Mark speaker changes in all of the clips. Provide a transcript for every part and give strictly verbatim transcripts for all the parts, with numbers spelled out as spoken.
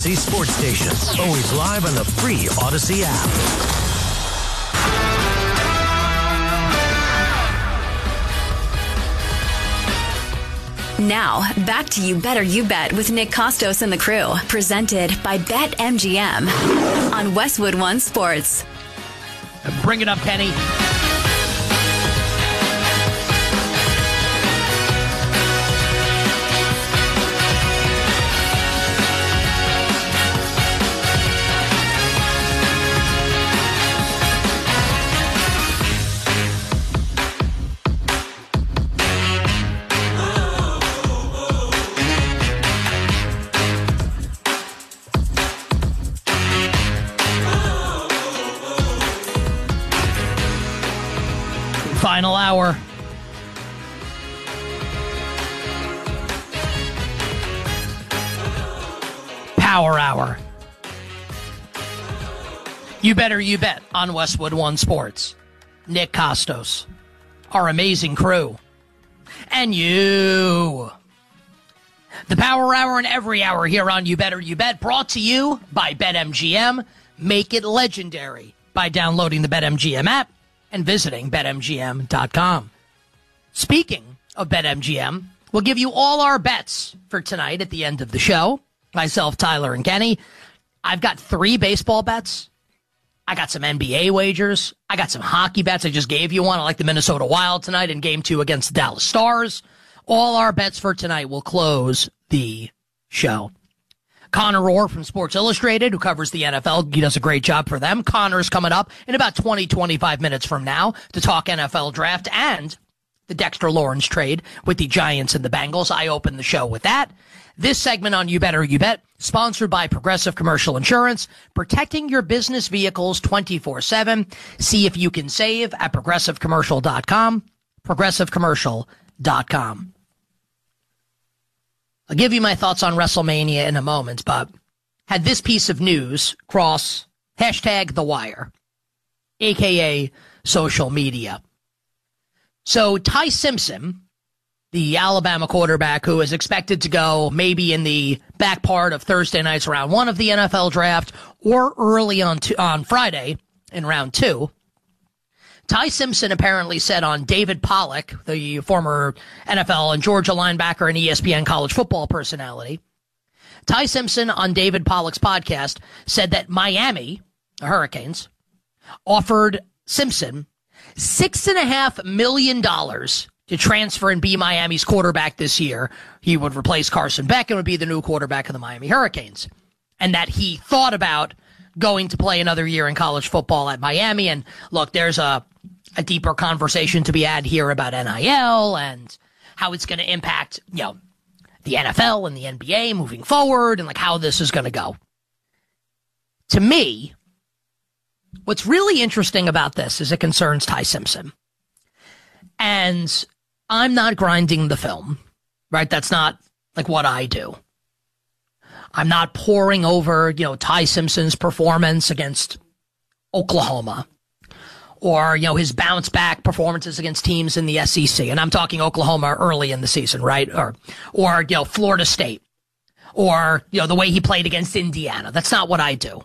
Speaker 1: Audacy Sports Station. Always live on the free Audacy app.
Speaker 2: Now, back to You Better You Bet with Nick Costos and the crew. Presented by BetMGM on Westwood One Sports.
Speaker 3: Bring it up, Kenny. Final hour. Power hour. You better you bet on Westwood One Sports. Nick Costos, our amazing crew, and you. The Power Hour and every hour here on You Better You Bet, brought to you by BetMGM. Make it legendary by downloading the BetMGM app and visiting Bet M G M dot com. Speaking of BetMGM, we'll give you all our bets for tonight at the end of the show. Myself, Tyler, and Kenny. I've got three baseball bets. I got some N B A wagers. I got some hockey bets. I just gave you one. I like the Minnesota Wild tonight in game two against the Dallas Stars. All our bets for tonight will close the show. Connor Orr from Sports Illustrated, who covers the N F L. He does a great job for them. Connor's coming up in about twenty, twenty-five minutes from now to talk N F L draft and the Dexter Lawrence trade with the Giants and the Bengals. I opened the show with that. This segment on You Better You Bet, sponsored by Progressive Commercial Insurance, protecting your business vehicles twenty-four seven. See if you can save at progressive commercial dot com, progressive commercial dot com. I'll give you my thoughts on WrestleMania in a moment, but had this piece of news cross hashtag The Wire, a k a social media. So Ty Simpson, the Alabama quarterback who is expected to go maybe in the back part of Thursday night's round one of the N F L draft or early on, to, on Friday in round two, Ty Simpson apparently said on David Pollack, the former N F L and Georgia linebacker and E S P N college football personality, Ty Simpson on David Pollack's podcast said that Miami, the Hurricanes, offered Simpson six and a half million dollars to transfer and be Miami's quarterback this year. He would replace Carson Beck and would be the new quarterback of the Miami Hurricanes. And that he thought about going to play another year in college football at Miami. And look, there's a, a deeper conversation to be had here about N I L and how it's going to impact, you know, the N F L and the N B A moving forward and like how this is going to go. To me, what's really interesting about this is it concerns Ty Simpson. And I'm not grinding the film, right? That's not like what I do. I'm not poring over, you know, Ty Simpson's performance against Oklahoma or, you know, his bounce back performances against teams in the S E C. And I'm talking Oklahoma early in the season, right? Or, or, you know, Florida State or, you know, the way he played against Indiana. That's not what I do.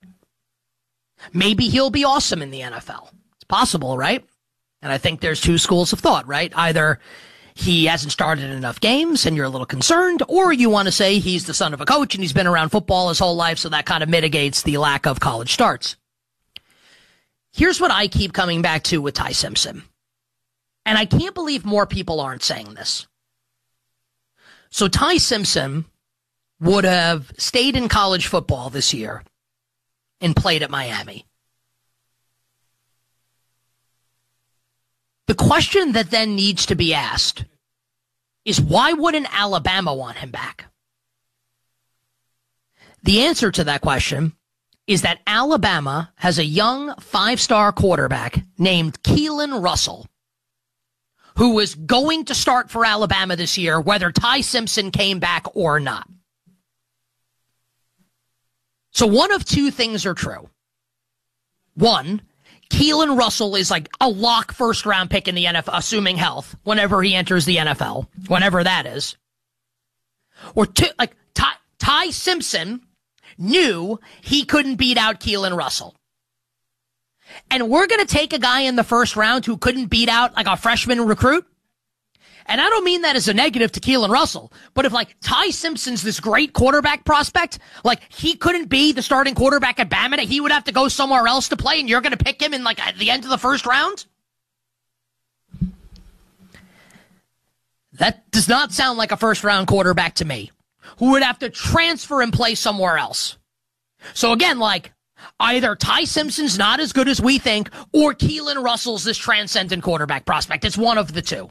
Speaker 3: Maybe he'll be awesome in the N F L. It's possible, right? And I think there's two schools of thought, right? Either he hasn't started enough games and you're a little concerned, or you want to say he's the son of a coach and he's been around football his whole life, so that kind of mitigates the lack of college starts. Here's what I keep coming back to with Ty Simpson. And I can't believe more people aren't saying this. So Ty Simpson would have stayed in college football this year and played at Miami. The question that then needs to be asked is why wouldn't Alabama want him back? The answer to that question is that Alabama has a young five-star quarterback named Keelan Russell, who is going to start for Alabama this year, whether Ty Simpson came back or not. So one of two things are true. One, Keelan Russell is like a lock first-round pick in the N F L, assuming health, whenever he enters the N F L, whenever that is. Or two, like Ty, Ty Simpson knew he couldn't beat out Keelan Russell. And we're going to take a guy in the first round who couldn't beat out like a freshman recruit. And I don't mean that as a negative to Keelan Russell, but if like Ty Simpson's this great quarterback prospect, like he couldn't be the starting quarterback at Bama, he would have to go somewhere else to play, and you're going to pick him in like at the end of the first round? That does not sound like a first round quarterback to me, who would have to transfer and play somewhere else. So again, like either Ty Simpson's not as good as we think, or Keelan Russell's this transcendent quarterback prospect. It's one of the two.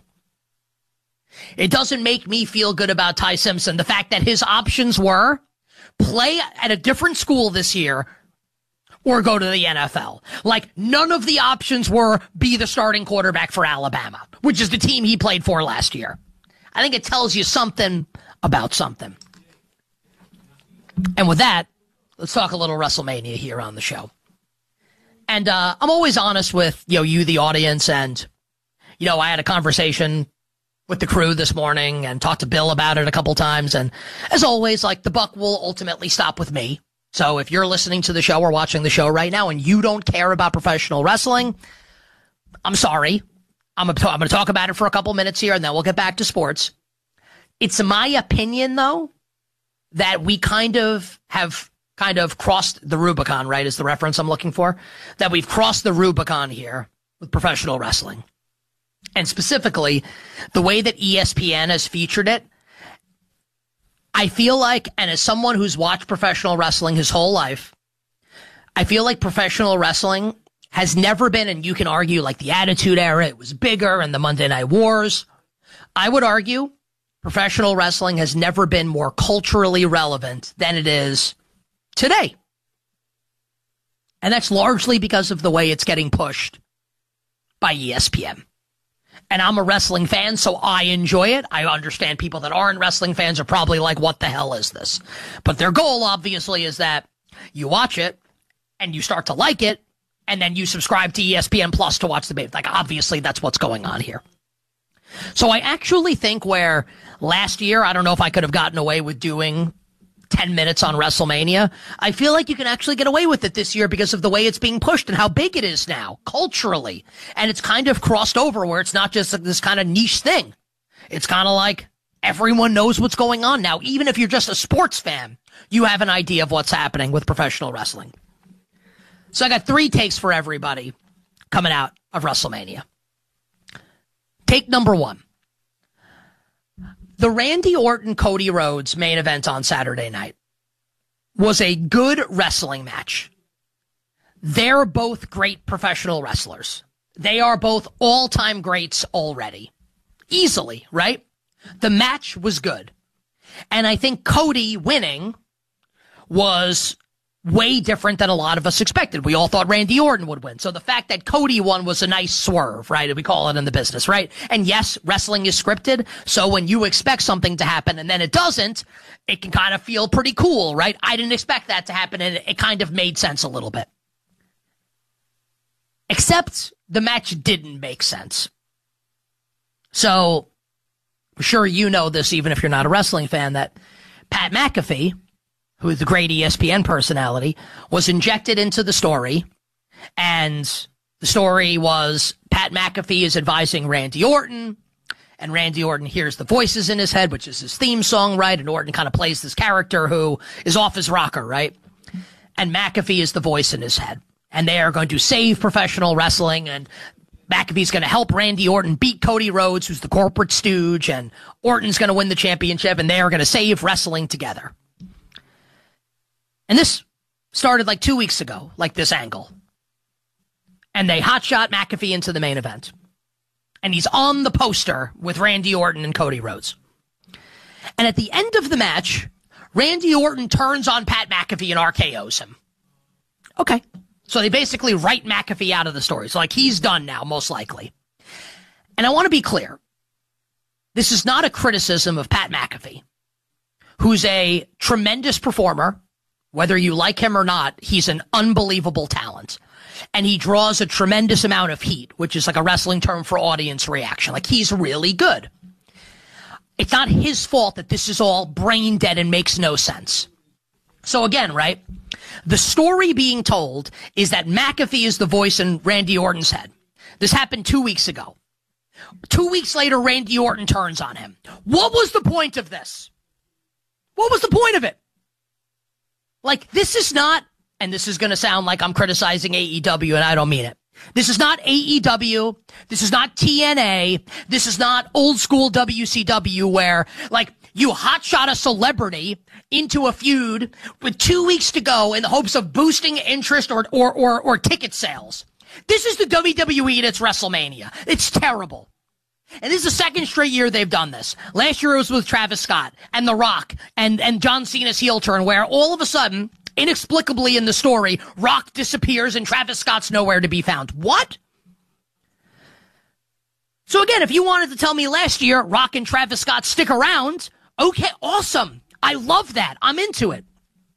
Speaker 3: It doesn't make me feel good about Ty Simpson. The fact that his options were play at a different school this year or go to the N F L. Like none of the options were be the starting quarterback for Alabama, which is the team he played for last year. I think it tells you something about something. And with that, let's talk a little WrestleMania here on the show. And uh, I'm always honest with you know you, the audience, and you know I had a conversation with the crew this morning and talked to Bill about it a couple times. And as always, like the buck will ultimately stop with me. So if you're listening to the show or watching the show right now and you don't care about professional wrestling, I'm sorry. I'm going to talk about it for a couple minutes here and then we'll get back to sports. It's my opinion, though, that we kind of have kind of crossed the Rubicon, right, is the reference I'm looking for, that we've crossed the Rubicon here with professional wrestling. And specifically, the way that E S P N has featured it, I feel like, and as someone who's watched professional wrestling his whole life, I feel like professional wrestling has never been, and you can argue like the Attitude Era, it was bigger, and the Monday Night Wars. I would argue professional wrestling has never been more culturally relevant than it is today. And that's largely because of the way it's getting pushed by E S P N. And I'm a wrestling fan, so I enjoy it. I understand people that aren't wrestling fans are probably like, what the hell is this? But their goal, obviously, is that you watch it and you start to like it, and then you subscribe to E S P N Plus to watch the baby. Like, obviously, that's what's going on here. So I actually think where last year, I don't know if I could have gotten away with doing ten minutes on WrestleMania, I feel like you can actually get away with it this year because of the way it's being pushed and how big it is now, culturally. And it's kind of crossed over where it's not just like this kind of niche thing. It's kind of like everyone knows what's going on now. Even if you're just a sports fan, you have an idea of what's happening with professional wrestling. So I got three takes for everybody coming out of WrestleMania. Take number one. The Randy Orton-Cody Rhodes main event on Saturday night was a good wrestling match. They're both great professional wrestlers. They are both all-time greats already. Easily, right? The match was good. And I think Cody winning was way different than a lot of us expected. We all thought Randy Orton would win. So the fact that Cody won was a nice swerve, right? We call it in the business, right? And yes, wrestling is scripted. So when you expect something to happen and then it doesn't, it can kind of feel pretty cool, right? I didn't expect that to happen, and it kind of made sense a little bit. Except the match didn't make sense. So I'm sure you know this, even if you're not a wrestling fan, that Pat McAfee, who is the great E S P N personality, was injected into the story. And the story was Pat McAfee is advising Randy Orton, and Randy Orton hears the voices in his head, which is his theme song, right? And Orton kind of plays this character who is off his rocker, right? And McAfee is the voice in his head. And they are going to save professional wrestling, and McAfee's going to help Randy Orton beat Cody Rhodes, who's the corporate stooge, and Orton's going to win the championship, and they are going to save wrestling together. And this started like two weeks ago, like this angle. And they hotshot McAfee into the main event. And he's on the poster with Randy Orton and Cody Rhodes. And at the end of the match, Randy Orton turns on Pat McAfee and R K Os him. Okay. So they basically write McAfee out of the story. So like he's done now, most likely. And I want to be clear. This is not a criticism of Pat McAfee, who's a tremendous performer. Whether you like him or not, he's an unbelievable talent. And he draws a tremendous amount of heat, which is like a wrestling term for audience reaction. Like, he's really good. It's not his fault that this is all brain dead and makes no sense. So again, right? The story being told is that McAfee is the voice in Randy Orton's head. This happened two weeks ago. Two weeks later, Randy Orton turns on him. What was the point of this? What was the point of it? Like, this is not, and this is going to sound like I'm criticizing A E W, and I don't mean it. This is not A E W. This is not T N A. This is not old school W C W where, like, you hotshot a celebrity into a feud with two weeks to go in the hopes of boosting interest or, or, or, or ticket sales. This is the W W E and it's WrestleMania. It's terrible. And this is the second straight year they've done this. Last year it was with Travis Scott and The Rock and, and John Cena's heel turn where all of a sudden, inexplicably in the story, Rock disappears and Travis Scott's nowhere to be found. What? So again, if you wanted to tell me last year Rock and Travis Scott stick around, okay, awesome. I love that. I'm into it.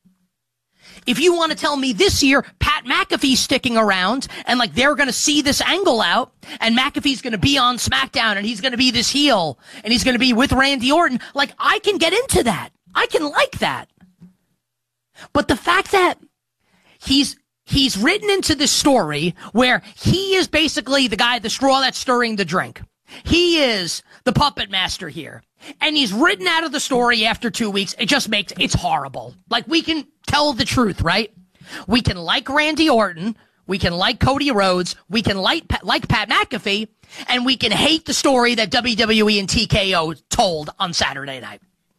Speaker 3: If you want to tell me this year Pat McAfee's sticking around and like they're going to see this angle out and McAfee's going to be on SmackDown and he's going to be this heel and he's going to be with Randy Orton, like I can get into that. I can like that. But the fact that he's he's written into this story where he is basically the guy, the straw that's stirring the drink. He is the puppet master here. And he's written out of the story after two weeks. It just makes, it's horrible. Like, we can tell the truth, right? We can like Randy Orton. We can like Cody Rhodes. We can like, like Pat McAfee. And we can hate the story that W W E and T K O told on Saturday night.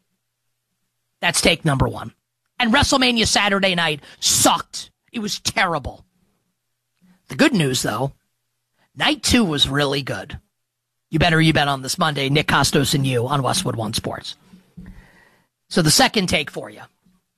Speaker 3: That's take number one. And WrestleMania Saturday night sucked. It was terrible. The good news, though, night two was really good. You better you bet on this Monday, Nick Costos and you on Westwood One Sports. So the second take for you.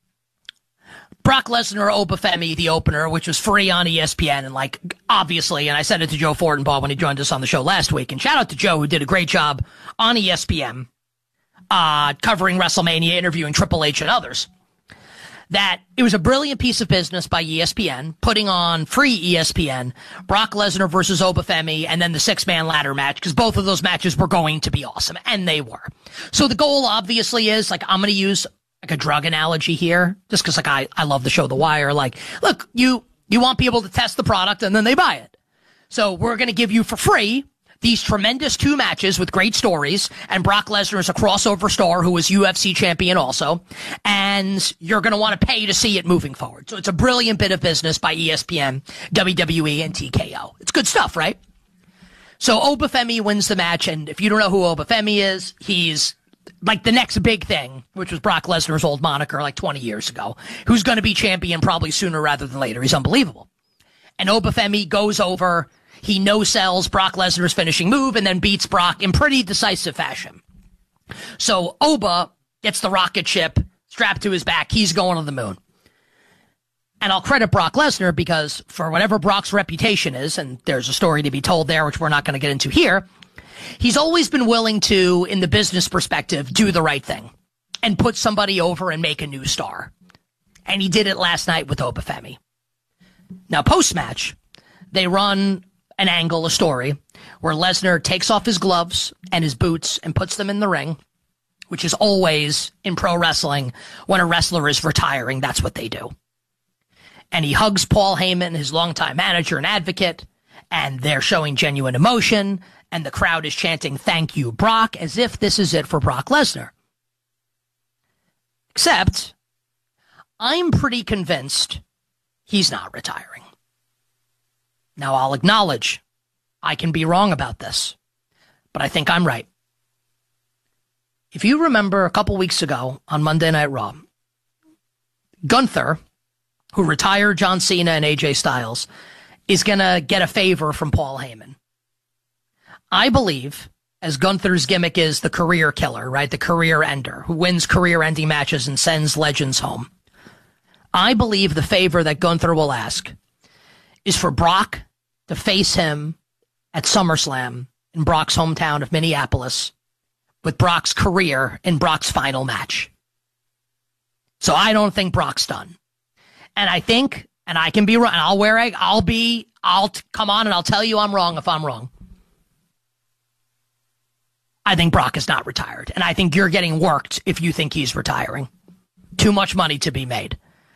Speaker 3: Brock Lesnar, Obafemi, the opener, which was free on E S P N. And like, obviously, and I said it to Joe Fortenbaugh when he joined us on the show last week. And shout out to Joe, who did a great job on E S P N, uh, covering WrestleMania, interviewing Triple H and others. That it was a brilliant piece of business by E S P N, putting on free E S P N, Brock Lesnar versus Obafemi, and then the six-man ladder match, because both of those matches were going to be awesome, and they were. So the goal, obviously, is, like, I'm going to use, like, a drug analogy here, just because, like, I, I love the show The Wire. Like, look, you, you want people to test the product, and then they buy it. So we're going to give you for free these tremendous two matches with great stories, and Brock Lesnar is a crossover star who was U F C champion also, and you're going to want to pay to see it moving forward. So it's a brilliant bit of business by E S P N, W W E, and T K O. It's good stuff, right? So Obafemi wins the match, and if you don't know who Obafemi is, he's like the next big thing, which was Brock Lesnar's old moniker like twenty years ago, who's going to be champion probably sooner rather than later. He's unbelievable. And Obafemi goes over, he no-sells Brock Lesnar's finishing move and then beats Brock in pretty decisive fashion. So Oba gets the rocket ship strapped to his back. He's going to the moon. And I'll credit Brock Lesnar because for whatever Brock's reputation is, and there's a story to be told there, which we're not going to get into here, he's always been willing to, in the business perspective, do the right thing and put somebody over and make a new star. And he did it last night with Obafemi. Now, post-match, they run an angle, a story, where Lesnar takes off his gloves and his boots and puts them in the ring, which is always, in pro wrestling, when a wrestler is retiring, that's what they do. And he hugs Paul Heyman, his longtime manager and advocate, and they're showing genuine emotion, and the crowd is chanting, "Thank you, Brock," as if this is it for Brock Lesnar. Except, I'm pretty convinced he's not retiring. Now, I'll acknowledge I can be wrong about this, but I think I'm right. If you remember a couple weeks ago on Monday Night Raw, Gunther, who retired John Cena and A J Styles, is going to get a favor from Paul Heyman. I believe, as Gunther's gimmick is the career killer, right? The career ender, who wins career-ending matches and sends legends home. I believe the favor that Gunther will ask is for Brock to face him at SummerSlam in Brock's hometown of Minneapolis with Brock's career in Brock's final match. So I don't think Brock's done. And I think, and I can be wrong, I'll wear, a, I'll be, I'll t- come on and I'll tell you I'm wrong if I'm wrong. I think Brock is not retired. And I think you're getting worked if you think he's retiring. Too much money to be made.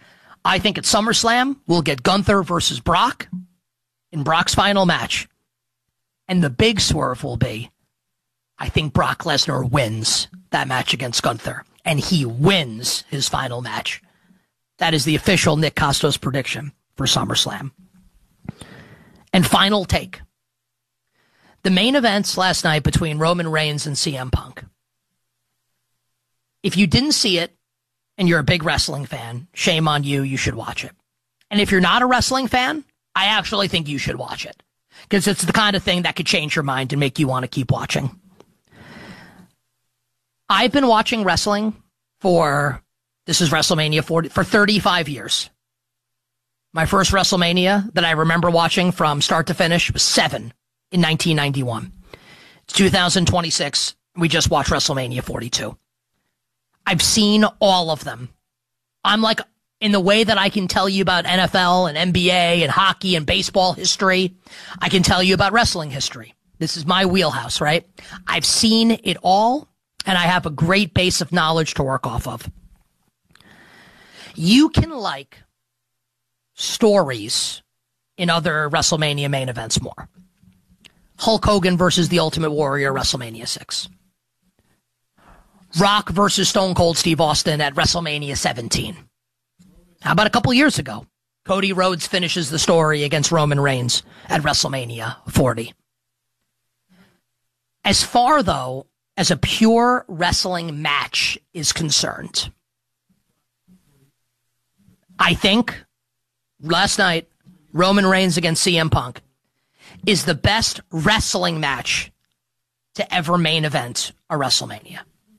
Speaker 3: I think at SummerSlam, we'll get Gunther versus Brock in Brock's final match. And the big swerve will be, I think Brock Lesnar wins that match against Gunther. And he wins his final match. That is the official Nick Kostos prediction for SummerSlam. And final take. The main events last night between Roman Reigns and C M Punk. If you didn't see it and you're a big wrestling fan, shame on you, you should watch it. And if you're not a wrestling fan, I actually think you should watch it. Because it's the kind of thing that could change your mind and make you want to keep watching. I've been watching wrestling for, this is WrestleMania forty, for thirty-five years. My first WrestleMania that I remember watching from start to finish was seven in nineteen ninety-one. It's two thousand twenty-six. We just watched WrestleMania forty-two. I've seen all of them. I'm like, in the way that I can tell you about N F L and N B A and hockey and baseball history, I can tell you about wrestling history. This is my wheelhouse, right? I've seen it all, and I have a great base of knowledge to work off of. You can like stories in other WrestleMania main events more. Hulk Hogan versus The Ultimate Warrior, WrestleMania six. Rock versus Stone Cold Steve Austin at WrestleMania seventeen. How about a couple years ago? Cody Rhodes finishes the story against Roman Reigns at WrestleMania forty. As far, though, as a pure wrestling match is concerned, I think last night, Roman Reigns against C M Punk is the best wrestling match to ever main event a WrestleMania.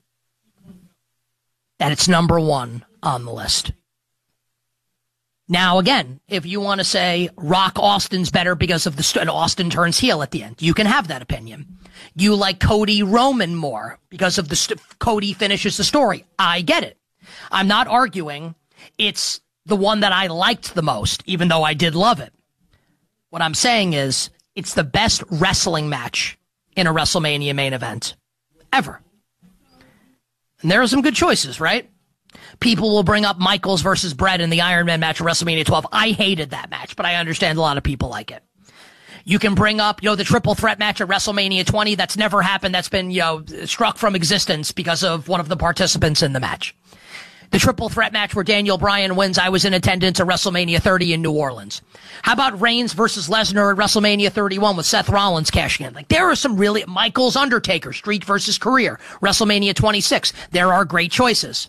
Speaker 3: That it's number one on the list. Now, again, if you want to say Rock Austin's better because of the st- and Austin turns heel at the end, you can have that opinion. You like Cody Roman more because of the st- Cody finishes the story. I get it. I'm not arguing it's the one that I liked the most, even though I did love it. What I'm saying is it's the best wrestling match in a WrestleMania main event ever. And there are some good choices, right? People will bring up Michaels versus Bret in the Iron Man match at WrestleMania twelve. I hated that match, but I understand a lot of people like it. You can bring up, you know, the triple threat match at WrestleMania twenty. That's never happened. That's been, you know, struck from existence because of one of the participants in the match. The triple threat match where Daniel Bryan wins. I was in attendance at WrestleMania thirty in New Orleans. How about Reigns versus Lesnar at WrestleMania thirty-one with Seth Rollins cashing in? Like, there are some really, Michaels Undertaker, Streak versus Career, WrestleMania twenty-six. There are great choices.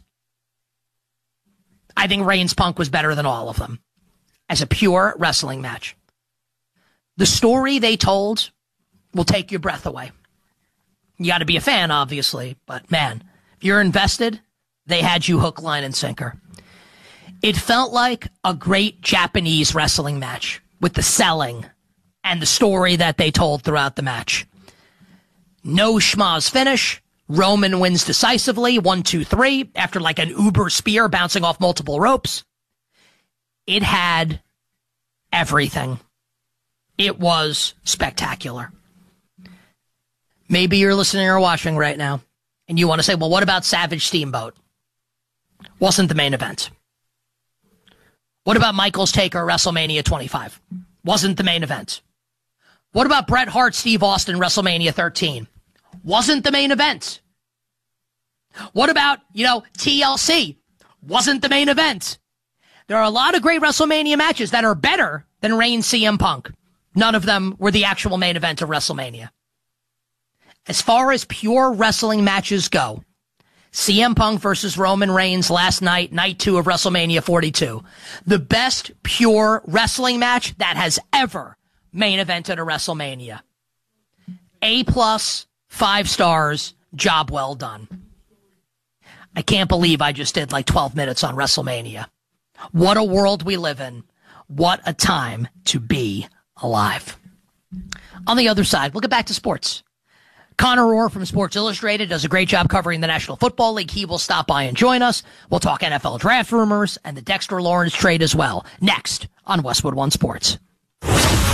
Speaker 3: I think Reigns Punk was better than all of them as a pure wrestling match. The story they told will take your breath away. You got to be a fan, obviously, but man, if you're invested, they had you hook, line, and sinker. It felt like a great Japanese wrestling match with the selling and the story that they told throughout the match. No schmaz finish. Roman wins decisively, one, two, three, after like an uber spear bouncing off multiple ropes. It had everything. It was spectacular. Maybe you're listening or watching right now, and you want to say, well, what about Savage Steamboat? Wasn't the main event. What about Michaels Taker WrestleMania twenty-five? Wasn't the main event. What about Bret Hart Steve Austin WrestleMania thirteen? Wasn't the main event. What about, you know, T L C? Wasn't the main event. There are a lot of great WrestleMania matches that are better than Reigns C M Punk. None of them were the actual main event of WrestleMania. As far as pure wrestling matches go, C M Punk versus Roman Reigns last night, night two of WrestleMania forty-two. The best pure wrestling match that has ever main evented a WrestleMania. A plus, five stars, job well done. I can't believe I just did like twelve minutes on WrestleMania. What a world we live in. What a time to be alive. On the other side, we'll get back to sports. Connor Orr from Sports Illustrated does a great job covering the National Football League. He will stop by and join us. We'll talk N F L draft rumors and the Dexter Lawrence trade as well. Next on Westwood One Sports.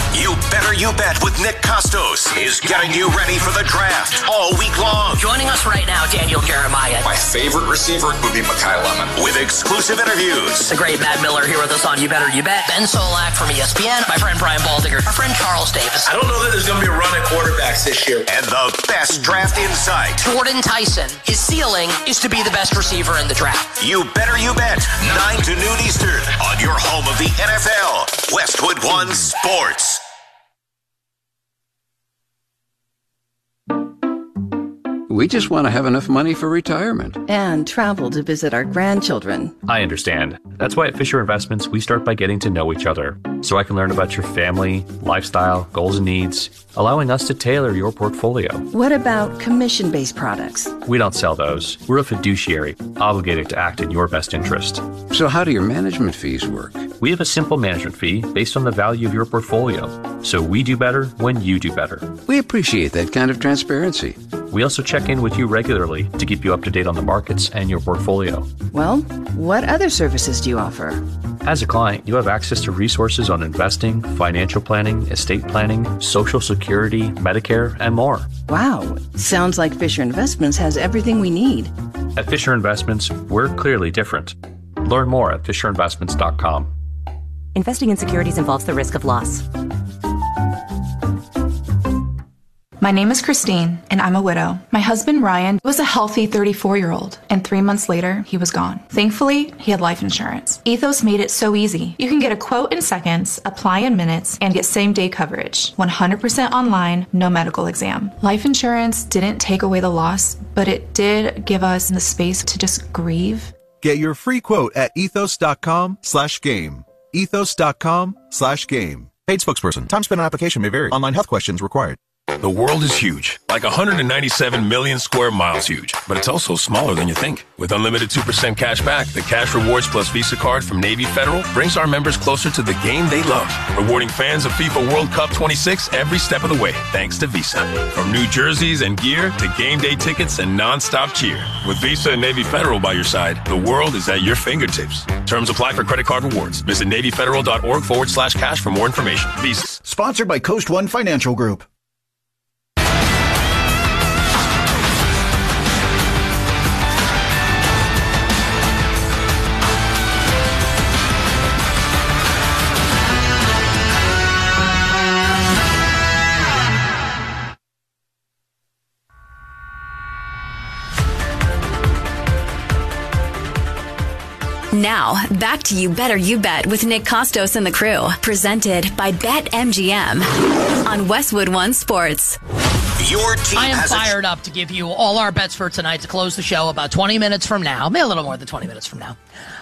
Speaker 1: You Better You Bet with Nick Costos is getting you ready for the draft all week long.
Speaker 3: Joining us right now, Daniel Jeremiah.
Speaker 4: My favorite receiver would be Mekhi Lemon.
Speaker 1: With exclusive interviews.
Speaker 3: The great Matt Miller here with us on You Better You Bet. Ben Solak from E S P N. My friend Brian Baldinger. Our friend Charles Davis.
Speaker 5: I don't know that there's going to be a run at quarterbacks this year.
Speaker 1: And the best draft insight.
Speaker 3: Jordan Tyson. His ceiling is to be the best receiver in the draft.
Speaker 1: You Better You Bet. nine to noon Eastern on your home of the N F L. Westwood One Sports.
Speaker 6: We just want to have enough money for retirement.
Speaker 7: And travel to visit our grandchildren.
Speaker 8: I understand. That's why at Fisher Investments, we start by getting to know each other, so I can learn about your family, lifestyle, goals and needs, allowing us to tailor your portfolio.
Speaker 7: What about commission-based products?
Speaker 8: We don't sell those. We're a fiduciary, obligated to act in your best interest.
Speaker 6: So how do your management fees work?
Speaker 8: We have a simple management fee based on the value of your portfolio, so we do better when you do better.
Speaker 6: We appreciate that kind of transparency.
Speaker 8: We also check in with you regularly to keep you up to date on the markets and your portfolio.
Speaker 7: Well, what other services do you offer?
Speaker 8: As a client, you have access to resources on investing, financial planning, estate planning, Social Security, Medicare, and more.
Speaker 7: Wow, sounds like Fisher Investments has everything we need.
Speaker 8: At Fisher Investments, we're clearly different. Learn more at fisher investments dot com.
Speaker 9: Investing in securities involves the risk of loss.
Speaker 10: My name is Christine, and I'm a widow. My husband, Ryan, was a healthy thirty-four-year-old, and three months later, he was gone. Thankfully, he had life insurance. Ethos made it so easy. You can get a quote in seconds, apply in minutes, and get same-day coverage. one hundred percent online, no medical exam. Life insurance didn't take away the loss, but it did give us the space to just grieve.
Speaker 11: Get your free quote at ethos.com slash game. Ethos.com slash game. Paid spokesperson. Time spent on application may vary. Online health questions required.
Speaker 12: The world is huge, like one hundred ninety-seven million square miles huge, but it's also smaller than you think. With unlimited two percent cash back, the Cash Rewards Plus Visa card from Navy Federal brings our members closer to the game they love, rewarding fans of FIFA World Cup twenty-six every step of the way, thanks to Visa. From new jerseys and gear to game day tickets and non-stop cheer. With Visa and Navy Federal by your side, the world is at your fingertips. Terms apply for credit card rewards. Visit NavyFederal.org forward slash cash for more information. Visa.
Speaker 13: Sponsored by Coast One Financial Group.
Speaker 2: Now, back to You Better You Bet with Nick Costos and the crew. Presented by BetMGM on Westwood One Sports.
Speaker 1: Your team
Speaker 3: I am
Speaker 1: has
Speaker 3: fired up to give you all our bets for tonight to close the show about twenty minutes from now. Maybe a little more than twenty minutes from now.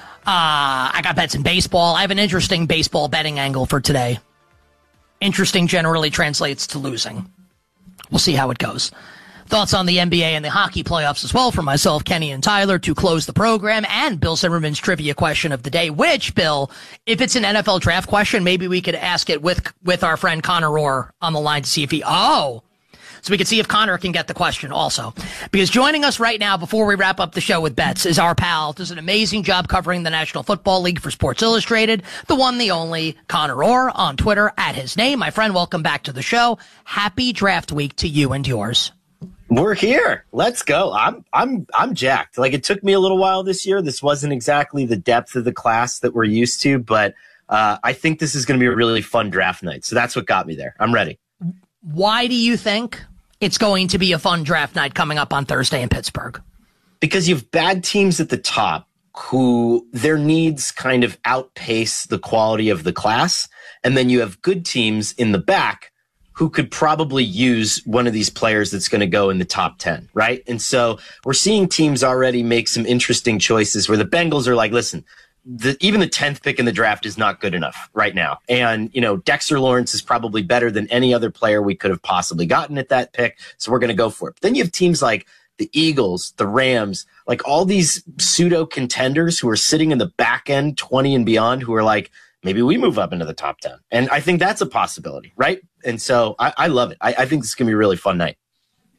Speaker 3: Uh, I got bets in baseball. I have an interesting baseball betting angle for today. Interesting generally translates to losing. We'll see how it goes. Thoughts on the N B A and the hockey playoffs as well from myself, Kenny, and Tyler to close the program, and Bill Zimmerman's trivia question of the day, which, Bill, if it's an N F L draft question, maybe we could ask it with with our friend Connor Orr on the line to see if he, oh, so we could see if Connor can get the question also. Because joining us right now before we wrap up the show with bets is our pal, does an amazing job covering the National Football League for Sports Illustrated, the one, the only, Connor Orr on Twitter at his name. My friend, welcome back to the show. Happy draft week to you and yours.
Speaker 14: We're here. Let's go. I'm I'm I'm jacked. Like, it took me a little while this year. This wasn't exactly the depth of the class that we're used to, but uh, I think this is going to be a really fun draft night. So that's what got me there. I'm ready.
Speaker 3: Why do you think it's going to be a fun draft night coming up on Thursday in Pittsburgh?
Speaker 14: Because you have bad teams at the top who their needs kind of outpace the quality of the class, and then you have good teams in the back who could probably use one of these players that's going to go in the top ten, right? And so we're seeing teams already make some interesting choices where the Bengals are like, listen, the, even the tenth pick in the draft is not good enough right now. And, you know, Dexter Lawrence is probably better than any other player we could have possibly gotten at that pick, so we're going to go for it. But then you have teams like the Eagles, the Rams, like all these pseudo contenders who are sitting in the back end twenty and beyond who are like, maybe we move up into the top ten. And I think that's a possibility, right? And so I, I love it. I, I think this is going to be a really fun night.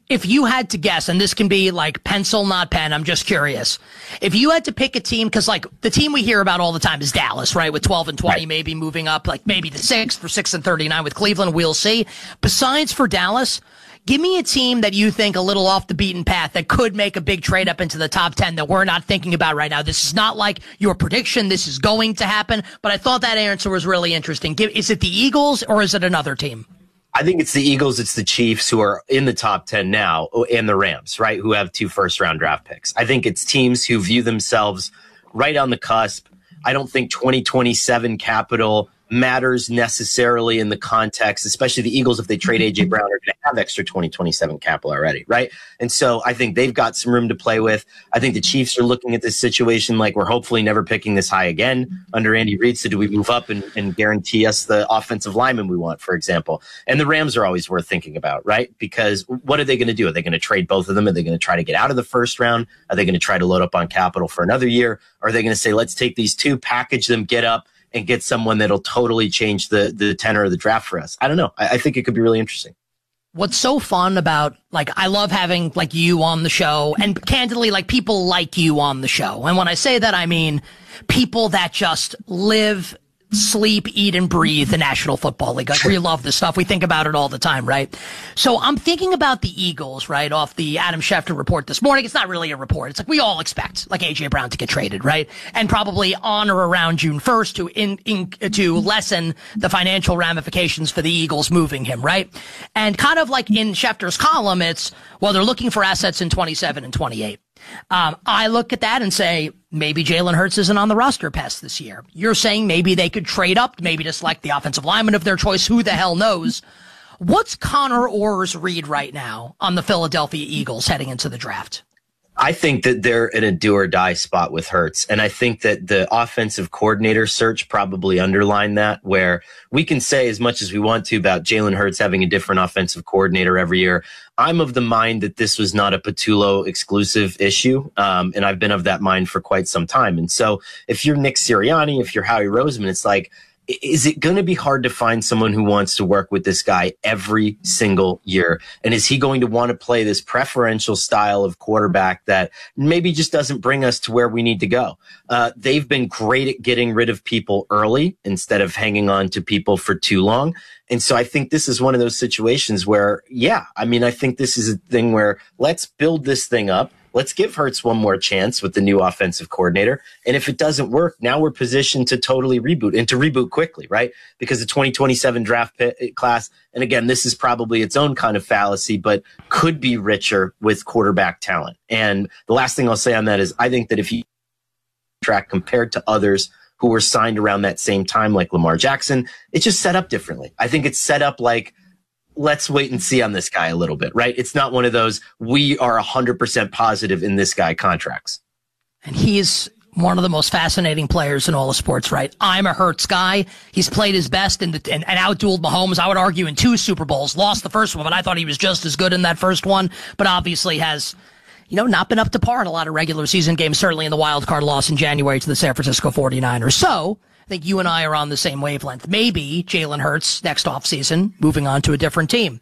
Speaker 3: if you had to guess, and this can be like pencil, not pen, I'm just curious. If you had to pick a team, because like the team we hear about all the time is Dallas, right? With twelve and twenty, right. Maybe moving up, like maybe the sixth or six and thirty-nine with Cleveland, we'll see. Besides for Dallas, give me a team that you think a little off the beaten path that could make a big trade up into the top ten that we're not thinking about right now. This is not like your prediction. This is going to happen. But I thought that answer was really interesting. Give, is it the Eagles or is it another team?
Speaker 14: I think it's the Eagles, it's the Chiefs who are in the top ten now, and the Rams, right, who have two first-round draft picks. I think it's teams who view themselves right on the cusp. I don't think twenty twenty-seven capital matters necessarily in the context, especially the Eagles, if they trade A J Brown, are going to have extra twenty twenty-seven capital already, right? And so I think they've got some room to play with. I think the Chiefs are looking at this situation like we're hopefully never picking this high again under Andy Reid. So do we move up and, and guarantee us the offensive lineman we want, for example? And the Rams are always worth thinking about, right? Because what are they going to do? Are they going to trade both of them? Are they going to try to get out of the first round? Are they going to try to load up on capital for another year? Or are they going to say, let's take these two, package them, get up, and get someone that'll totally change the, the tenor of the draft for us? I don't know. I, I think it could be really interesting.
Speaker 3: What's so fun about, like, I love having, like, you on the show, and candidly, like, people like you on the show. And when I say that, I mean people that just live, sleep, eat, and breathe the National Football League. Like, we love this stuff. We think about it all the time, right? So I'm thinking about the Eagles, right, off the Adam Schefter report this morning. It's not really a report. It's like we all expect, like, A J Brown to get traded, right? And probably on or around June first to in, in to lessen the financial ramifications for the Eagles moving him, right? And kind of like in Schefter's column, it's, well, they're looking for assets in twenty-seven and twenty-eight. Um, I look at that and say, maybe Jalen Hurts isn't on the roster past this year. You're saying maybe they could trade up, maybe to select the offensive lineman of their choice. Who the hell knows? What's Connor Orr's read right now on the Philadelphia Eagles heading into the draft?
Speaker 14: I think that they're in a do or die spot with Hurts. And I think that the offensive coordinator search probably underlined that, where we can say as much as we want to about Jalen Hurts having a different offensive coordinator every year. I'm of the mind that this was not a Patullo exclusive issue. Um, and I've been of that mind for quite some time. And so if you're Nick Sirianni, if you're Howie Roseman, it's like, is it going to be hard to find someone who wants to work with this guy every single year? And is he going to want to play this preferential style of quarterback that maybe just doesn't bring us to where we need to go? Uh, they've been great at getting rid of people early instead of hanging on to people for too long. And so I think this is one of those situations where, yeah, I mean, I think this is a thing where let's build this thing up. Let's give Hurts one more chance with the new offensive coordinator. And if it doesn't work, now we're positioned to totally reboot and to reboot quickly, right? Because the twenty twenty-seven draft class, and again, this is probably its own kind of fallacy, but could be richer with quarterback talent. And the last thing I'll say on that is I think that if you track compared to others who were signed around that same time, like Lamar Jackson, it's just set up differently. I think it's set up like, let's wait and see on this guy a little bit, right? It's not one of those, we are one hundred percent positive in this guy contracts.
Speaker 3: And he's one of the most fascinating players in all of sports, right? I'm a Hurts guy. He's played his best and, and, and outdueled Mahomes, I would argue, in two Super Bowls. Lost the first one, but I thought he was just as good in that first one, but obviously has, you know, not been up to par in a lot of regular season games, certainly in the wild card loss in January to the San Francisco forty-niners. So I think you and I are on the same wavelength. Maybe Jalen Hurts next offseason, moving on to a different team.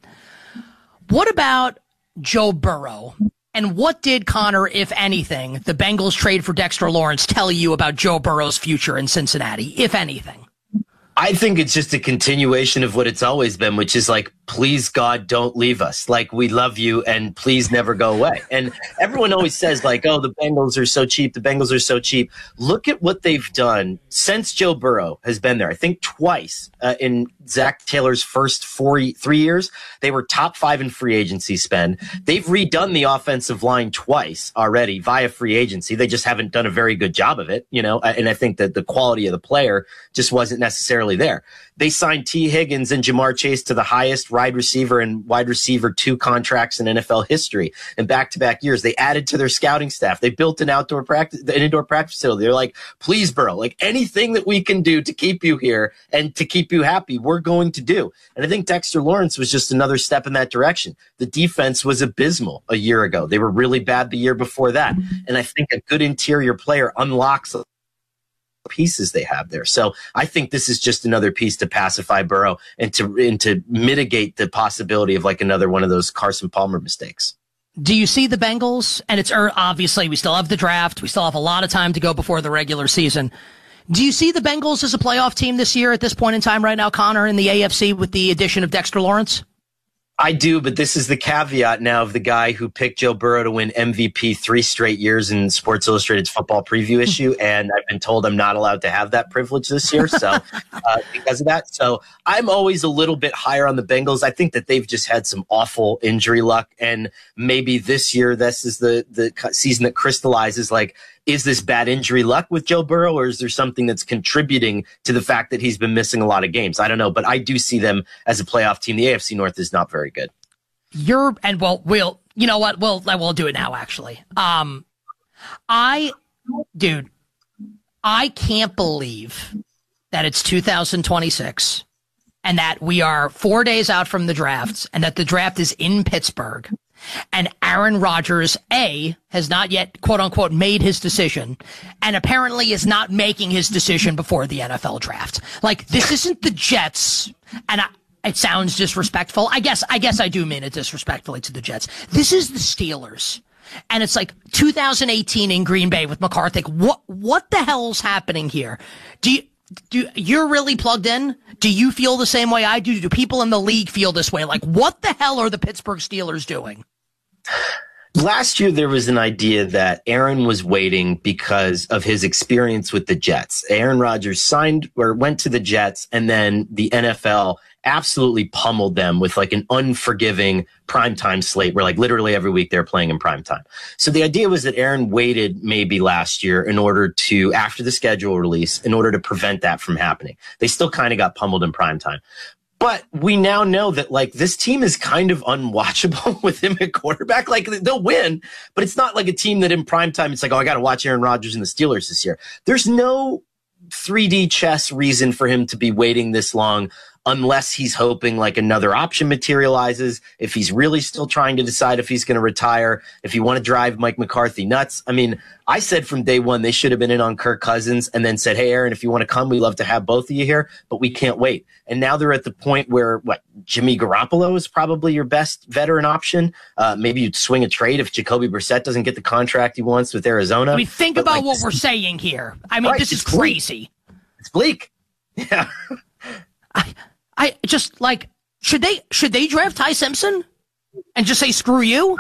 Speaker 3: What about Joe Burrow? And what did Connor, if anything, the Bengals trade for Dexter Lawrence tell you about Joe Burrow's future in Cincinnati, if anything?
Speaker 14: I think it's just a continuation of what it's always been, which is like, please, God, don't leave us. Like, we love you and please never go away. And everyone always says like, oh, the Bengals are so cheap. The Bengals are so cheap. Look at what they've done since Joe Burrow has been there. I think twice uh, in Zach Taylor's first four, three years, they were top five in free agency spend. They've redone the offensive line twice already via free agency. They just haven't done a very good job of it, you know, and I think that the quality of the player just wasn't necessarily there. They signed T. Higgins and Jamar Chase to the highest wide receiver and wide receiver two contracts in N F L history in back-to-back years. They added to their scouting staff. They built an outdoor practice, an indoor practice facility. They're like, please, Burrow, like anything that we can do to keep you here and to keep you happy, we're going to do. And I think Dexter Lawrence was just another step in that direction. The defense was abysmal a year ago. They were really bad the year before that. And I think a good interior player unlocks a pieces they have there. So I think this is just another piece to pacify Burrow and to and to mitigate the possibility of like another one of those Carson Palmer mistakes.
Speaker 3: Do you see the Bengals? And it's obviously we still have the draft. We still have a lot of time to go before the regular season. Do you see the Bengals as a playoff team this year at this point in time right now, Connor, in the A F C with the addition of Dexter Lawrence?
Speaker 14: I do, but this is the caveat now of the guy who picked Joe Burrow to win M V P three straight years in Sports Illustrated's football preview issue, and I've been told I'm not allowed to have that privilege this year, so uh, because of that. So I'm always a little bit higher on the Bengals. I think that they've just had some awful injury luck, and maybe this year this is the the season that crystallizes, like, is this bad injury luck with Joe Burrow, or is there something that's contributing to the fact that he's been missing a lot of games? I don't know, but I do see them as a playoff team. The A F C North is not very good.
Speaker 3: You're, and well, we'll, you know what? We'll, we'll do it now, actually. Um, I, dude, I can't believe that it's two thousand twenty-six and that we are four days out from the drafts and that the draft is in Pittsburgh. And Aaron Rodgers, A, has not yet, quote unquote, made his decision, and apparently is not making his decision before the N F L draft. Like, this isn't the Jets, and I, it sounds disrespectful. I guess, I guess I do mean it disrespectfully to the Jets. This is the Steelers. And it's like two thousand eighteen in Green Bay with McCarthy. What, what the hell's happening here? Do you, do, you're really plugged in? Do you feel the same way I do? Do people in the league feel this way? Like, what the hell are the Pittsburgh Steelers doing?
Speaker 14: Last year, there was an idea that Aaron was waiting because of his experience with the Jets. Aaron Rodgers signed or went to the Jets, and then the N F L absolutely pummeled them with like an unforgiving primetime slate where like literally every week they're playing in primetime. So the idea was that Aaron waited maybe last year in order to, after the schedule release, in order to prevent that from happening. They still kind of got pummeled in primetime. But we now know that, like, this team is kind of unwatchable with him at quarterback. Like, they'll win, but it's not like a team that in primetime, it's like, oh, I got to watch Aaron Rodgers and the Steelers this year. There's no three D chess reason for him to be waiting this long unless he's hoping like another option materializes, if he's really still trying to decide if he's going to retire, if you want to drive Mike McCarthy nuts. I mean, I said from day one they should have been in on Kirk Cousins and then said, hey, Aaron, if you want to come, we'd love to have both of you here, but we can't wait. And now they're at the point where, what, Jimmy Garoppolo is probably your best veteran option. Uh, maybe you'd swing a trade if Jacoby Brissett doesn't get the contract he wants with Arizona.
Speaker 3: I mean, think
Speaker 14: but
Speaker 3: about
Speaker 14: like,
Speaker 3: what we're saying here. I mean,
Speaker 14: right,
Speaker 3: this is
Speaker 14: bleak.
Speaker 3: crazy.
Speaker 14: It's bleak. Yeah.
Speaker 3: I, I just like, should they, should they draft Ty Simpson and just say, screw you?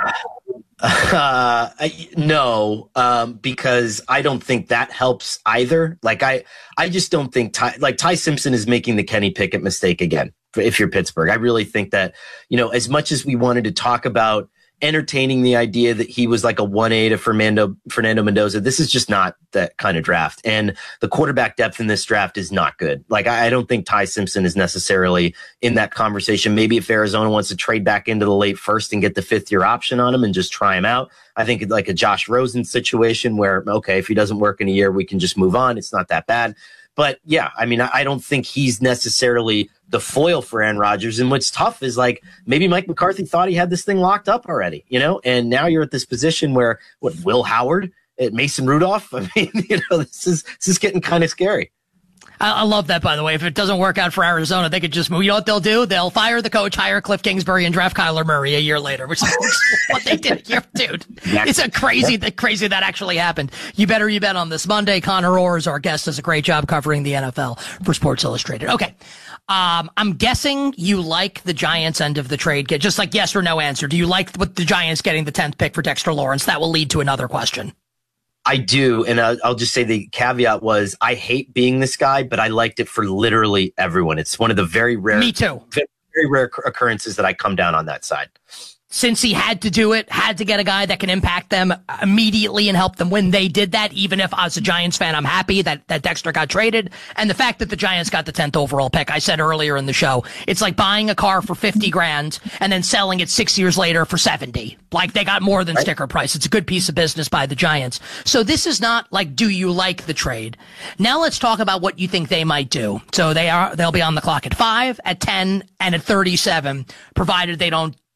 Speaker 14: Uh, I, no, um, because I don't think that helps either. Like, I, I just don't think Ty, like Ty Simpson is making the Kenny Pickett mistake again. If you're Pittsburgh, I really think that, you know, as much as we wanted to talk about entertaining the idea that he was like a one A to Fernando, Fernando Mendoza, this is just not that kind of draft. And the quarterback depth in this draft is not good. Like, I, I don't think Ty Simpson is necessarily in that conversation. Maybe if Arizona wants to trade back into the late first and get the fifth year option on him and just try him out, I think it's like a Josh Rosen situation where, okay, if he doesn't work in a year, we can just move on. It's not that bad. But yeah, I mean, I, I don't think he's necessarily the foil for Aaron Rodgers. And what's tough is like maybe Mike McCarthy thought he had this thing locked up already, you know, and now you're at this position where what Will Howard, Mason Rudolph. I mean, you know, this is this is getting kind of scary.
Speaker 3: I, I love that, by the way. If it doesn't work out for Arizona, they could just move. You know what they'll do? They'll fire the coach, hire Cliff Kingsbury, and draft Kyler Murray a year later, which is what they did here, dude. It's a crazy, that crazy that actually happened. You better you bet on this Monday. Connor Orr is our guest, does a great job covering the N F L for Sports Illustrated. Okay. Um, I'm guessing you like the Giants end of the trade. Just like yes or no answer. Do you like what the Giants getting the tenth pick for Dexter Lawrence? That will lead to another question.
Speaker 14: I do, and I'll, I'll just say the caveat was I hate being this guy, but I liked it for literally everyone. It's one of the very rare,
Speaker 3: me too,
Speaker 14: very, very rare occurrences that I come down on that side.
Speaker 3: Since he had to do it, had to get a guy that can impact them immediately and help them win. They did that. Even if as a Giants fan, I'm happy that, that Dexter got traded. And the fact that the Giants got the tenth overall pick, I said earlier in the show, it's like buying a car for fifty grand and then selling it six years later for seventy. Like they got more than right. sticker price. It's a good piece of business by the Giants. So this is not like, do you like the trade? Now let's talk about what you think they might do. So they are, they'll be on the clock at five, at ten, and at thirty-seven, provided they don't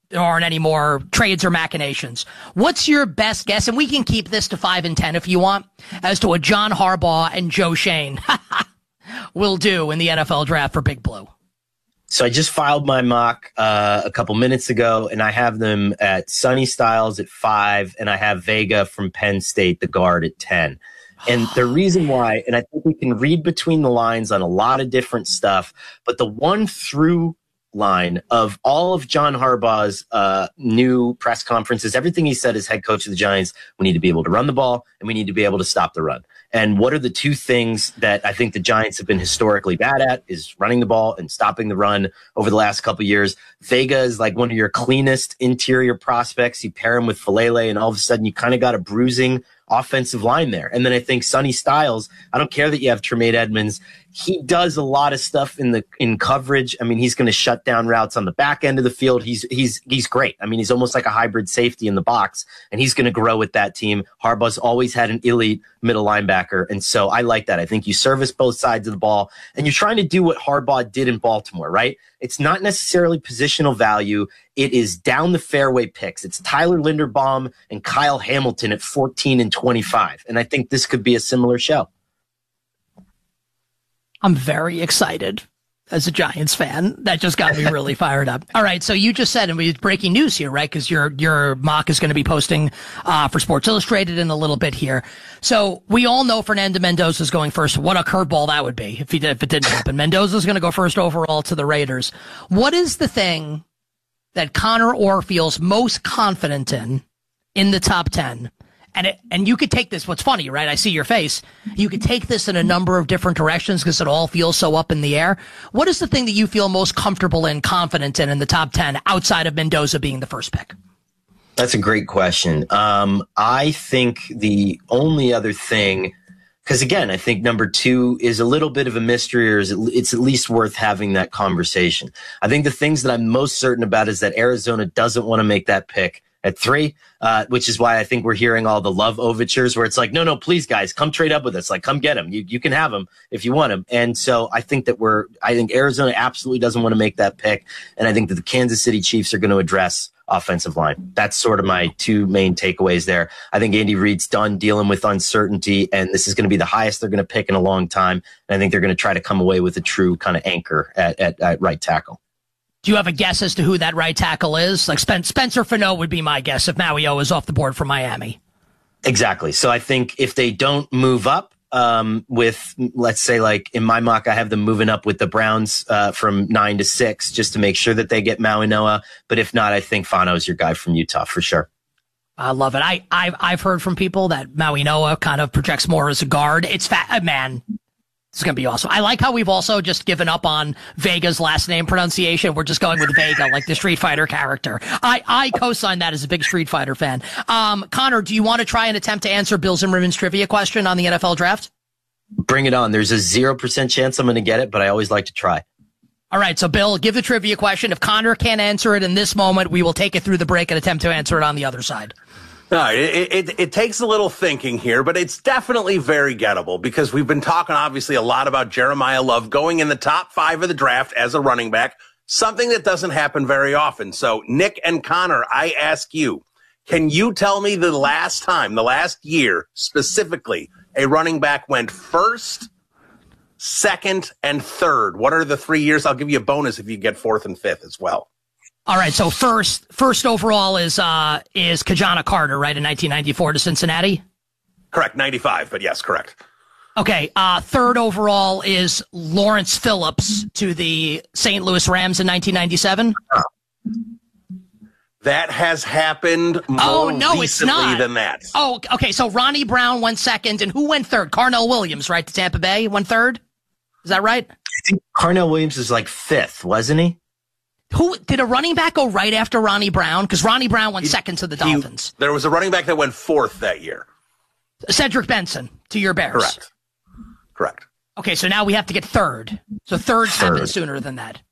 Speaker 3: there aren't any more trades or machinations. What's your best guess? And we can keep this to five and ten if you want, as to what John Harbaugh and Joe Schoen will do in the N F L draft for Big Blue.
Speaker 14: So I just filed my mock uh, a couple minutes ago, and I have them at Sonny Styles at five, and I have Vega from Penn State, the guard, at ten. And the reason why, and I think we can read between the lines on a lot of different stuff, but the one through line of all of John Harbaugh's uh, new press conferences, everything he said as head coach of the Giants, we need to be able to run the ball, and we need to be able to stop the run. And what are the two things that I think the Giants have been historically bad at is running the ball and stopping the run over the last couple of years. Vega is like one of your cleanest interior prospects. You pair him with Falele, and all of a sudden you kind of got a bruising offensive line there. And then I think Sonny Styles, I don't care that you have Tremaine Edmonds. He does a lot of stuff in the in coverage. I mean, he's going to shut down routes on the back end of the field. He's he's he's great. I mean, he's almost like a hybrid safety in the box, and he's going to grow with that team. Harbaugh's always had an elite middle linebacker, and so I like that. I think you service both sides of the ball, and you're trying to do what Harbaugh did in Baltimore, right? It's not necessarily positional value. It is down the fairway picks. It's Tyler Linderbaum and Kyle Hamilton at fourteen and twenty-five, and I think this could be a similar show.
Speaker 3: I'm very excited as a Giants fan. That just got me really fired up. All right, so you just said, and we breaking news here, right? Because your your mock is going to be posting uh, for Sports Illustrated in a little bit here. So we all know Fernando Mendoza is going first. What a curveball that would be if he did, if it didn't happen. Mendoza's going to go first overall to the Raiders. What is the thing that Connor Orr feels most confident in in the top ten? And it, and you could take this, what's funny, right? I see your face. You could take this in a number of different directions because it all feels so up in the air. What is the thing that you feel most comfortable and confident in in the top ten outside of Mendoza being the first pick?
Speaker 14: That's a great question. Um, I think the only other thing, because again, I think number two is a little bit of a mystery, or is it, it's at least worth having that conversation. I think the things that I'm most certain about is that Arizona doesn't want to make that pick at three, uh, which is why I think we're hearing all the love overtures where it's like, no, no, please, guys, come trade up with us. Like, come get him. You you can have him if you want him. And so I think that we're, I think Arizona absolutely doesn't want to make that pick. And I think that the Kansas City Chiefs are going to address offensive line. That's sort of my two main takeaways there. I think Andy Reid's done dealing with uncertainty, and this is going to be the highest they're going to pick in a long time. And I think they're going to try to come away with a true kind of anchor at, at, at right tackle.
Speaker 3: Do you have a guess as to who that right tackle is? Like Spen- Spencer Fano would be my guess if Maui O is off the board for Miami.
Speaker 14: Exactly. So I think if they don't move up um, with, let's say, like in my mock, I have them moving up with the Browns uh, from nine to six just to make sure that they get Maui Noah. But if not, I think Fano is your guy from Utah for sure.
Speaker 3: I love it. I, I've, I've heard from people that Maui Noah kind of projects more as a guard. It's fat, man. It's going to be awesome. I like how we've also just given up on Vega's last name pronunciation. We're just going with Vega, like the Street Fighter character. I, I co-sign that as a big Street Fighter fan. Um, Connor, do you want to try and attempt to answer Bill Zimmerman's trivia question on the N F L draft?
Speaker 14: Bring it on. There's a zero percent chance I'm going to get it, but I always like to try.
Speaker 3: All right, so Bill, give the trivia question. If Connor can't answer it in this moment, we will take it through the break and attempt to answer it on the other side.
Speaker 15: No, it, it, it takes a little thinking here, but it's definitely very gettable because we've been talking obviously a lot about Jeremiah Love going in the top five of the draft as a running back, something that doesn't happen very often. So Nick and Connor, I ask you, can you tell me the last time, the last year specifically, a running back went first, second, and third? What are the three years? I'll give you a bonus if you get fourth and fifth as well.
Speaker 3: All right, so first first overall is uh, is Kajana Carter, right, in nineteen ninety-four to Cincinnati?
Speaker 15: Correct, ninety-five, but yes, correct.
Speaker 3: Okay, uh, third overall is Lawrence Phillips to the Saint Louis Rams in nineteen ninety-seven?
Speaker 15: That has happened more
Speaker 3: oh, no,
Speaker 15: recently
Speaker 3: it's not.
Speaker 15: than that.
Speaker 3: Oh, okay, so Ronnie Brown went second, and who went third? Carnell Williams, right, to Tampa Bay, went third? Is that right?
Speaker 14: I think Carnell Williams was like fifth, wasn't he?
Speaker 3: Who did a running back go right after Ronnie Brown? Because Ronnie Brown went he, second to the Dolphins.
Speaker 15: He, there was a running back that went fourth that year.
Speaker 3: Cedric Benson to your Bears.
Speaker 15: Correct. Correct.
Speaker 3: Okay, so now we have to get third. So third's
Speaker 14: third.
Speaker 3: happened sooner than that.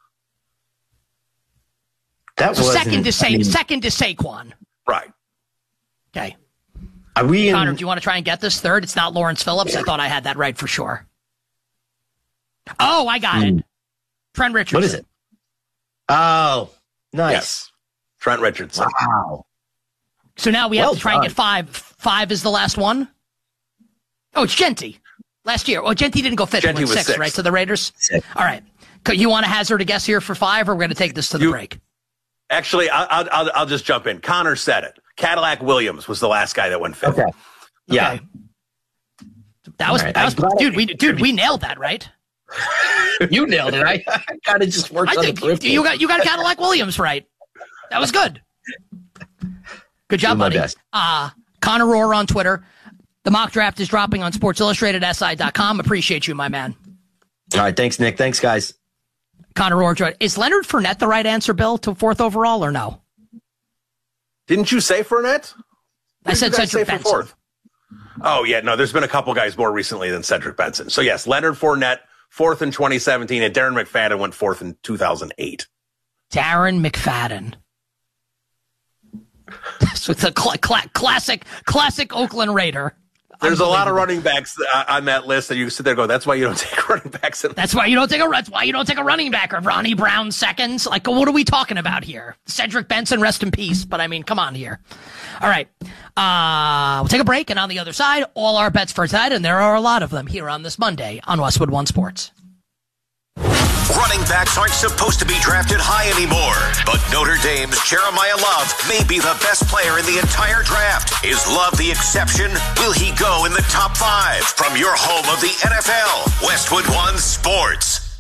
Speaker 14: That
Speaker 3: so
Speaker 14: was
Speaker 3: second to Sa-
Speaker 14: I mean,
Speaker 3: second to Saquon.
Speaker 15: Right.
Speaker 3: Okay.
Speaker 14: Are we in,
Speaker 3: Connor, do you want to try and get this third? It's not Lawrence Phillips. I thought I had that right for sure. Oh, I got hmm. it. Trent Richardson.
Speaker 14: What is it? Oh, nice.
Speaker 15: Yes. Trent Richardson.
Speaker 14: Wow.
Speaker 3: So now we have
Speaker 14: Well
Speaker 3: to try
Speaker 14: done.
Speaker 3: and get five. Five is the last one? Oh, it's Genty. Last year. Oh, Genty didn't go fifth.
Speaker 15: Genty
Speaker 3: He went
Speaker 15: was
Speaker 3: sixth,
Speaker 15: sixth.
Speaker 3: right? To the Raiders?
Speaker 14: Six.
Speaker 3: All right. Could you want to hazard a guess here for five, or we're going to take this to the
Speaker 15: You-
Speaker 3: break?
Speaker 15: Actually, I- I'll, I'll, I'll just jump in. Connor said it. Cadillac Williams was the last guy that went fifth.
Speaker 14: Okay. Yeah.
Speaker 3: Okay. That was,
Speaker 14: All right,
Speaker 3: that was
Speaker 14: I'm glad
Speaker 3: dude,
Speaker 14: I-
Speaker 3: we, dude, we nailed that, right?
Speaker 14: You nailed it. I, I kind of just worked
Speaker 3: I
Speaker 14: on
Speaker 3: think
Speaker 14: the peripheral.
Speaker 3: you got, you got Cadillac Williams right. That was good. Good job,
Speaker 14: Do my
Speaker 3: buddy.
Speaker 14: best.
Speaker 3: Uh, Connor Rohr on Twitter. The mock draft is dropping on Sports Illustrated S I dot com. Appreciate you, my man.
Speaker 14: All right. Thanks, Nick. Thanks, guys.
Speaker 3: Connor Rohr. joined- Is Leonard Fournette the right answer, Bill, to fourth overall, or no?
Speaker 15: Didn't you say Fournette?
Speaker 3: I said
Speaker 15: Who did you guys
Speaker 3: Cedric
Speaker 15: say for
Speaker 3: Benson.
Speaker 15: fourth? Oh, yeah. No, there's been a couple guys more recently than Cedric Benson. So, yes, Leonard Fournette, fourth in twenty seventeen, and Darren McFadden went fourth in two thousand eight.
Speaker 3: Darren McFadden. So it's a cl- cl- classic, classic Oakland Raider.
Speaker 15: There's a lot of running backs uh, on that list that you sit there and go, that's why you don't take running backs. In-
Speaker 3: That's why you don't take a. That's why you don't take a running back or Ronnie Brown seconds. Like, what are we talking about here? Cedric Benson, rest in peace. But I mean, come on here. All right, uh, we'll take a break, and on the other side, all our bets for tonight, and there are a lot of them here on this Monday on Westwood One Sports.
Speaker 1: Running backs aren't supposed to be drafted high anymore, but Notre Dame's Jeremiah Love may be the best player in the entire draft. Is Love the exception? Will he go in the top five? From your home of the N F L, Westwood One Sports.